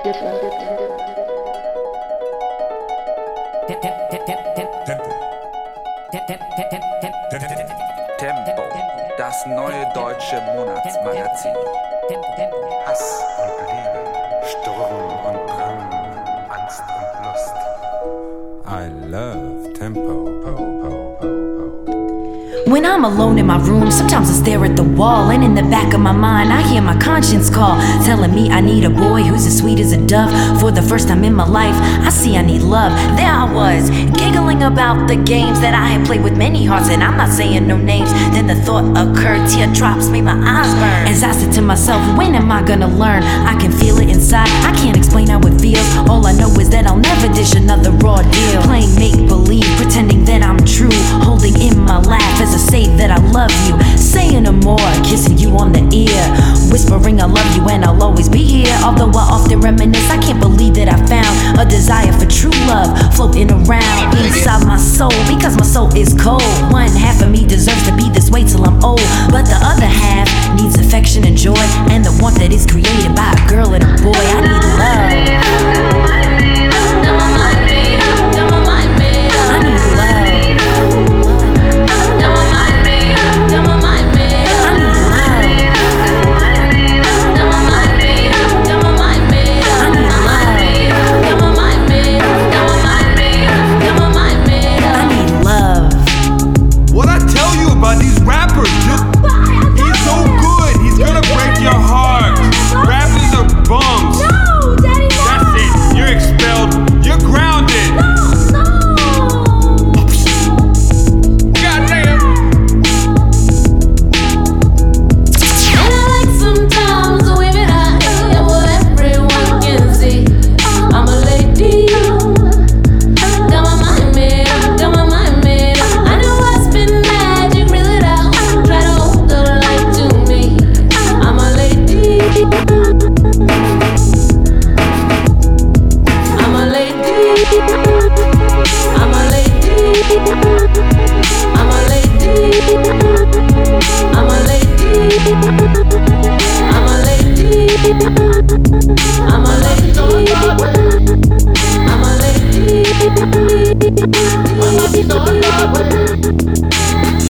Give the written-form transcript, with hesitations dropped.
Tempo, das neue deutsche Monatsmagazin. Hass und Liebe, Sturm und Drang, Angst und Lust. I love tempo. When I'm alone in my room, sometimes I stare at the wall, and in the back of my mind I hear my conscience call, telling me I need a boy who's as sweet as a dove. For the first time in my life, I see I need love. There I was, giggling about the games that I had played with many hearts, and I'm not saying no names. Then the thought occurred, teardrops made my eyes burn. As I said to myself, when am I gonna learn? I can feel it inside, I can't explain how it feels. All I know is that I'll never dish another raw deal. Playing make-believe, pretending that I'm true, holding in my laugh as I say that I love you, saying no more, kissing you on the ear, whispering I love you and I'll always be here. Although I often reminisce, I can't believe that I found a desire for true love floating around inside my soul, because my soul is cold. One half of me deserves to be this way till I'm old, but the other half needs affection and joy, and the warmth that is created by a girl and a boy. I need love. These rappers, he's so good, he's gonna break your heart. Rappers are bums. No, Daddy, no. That's it, you're expelled, you're grounded. No. Goddamn. And I like sometimes the way that I am what everyone can see. I'm a lady. Don't mind me, don't mind me. I know I spin magic, reel it out. Try to hold the light to me. I'm a lady. I'm a lady. I'm a lady. I'm a lady. I'm a lady. I'm a lady. I'm a lady. I'm a lady.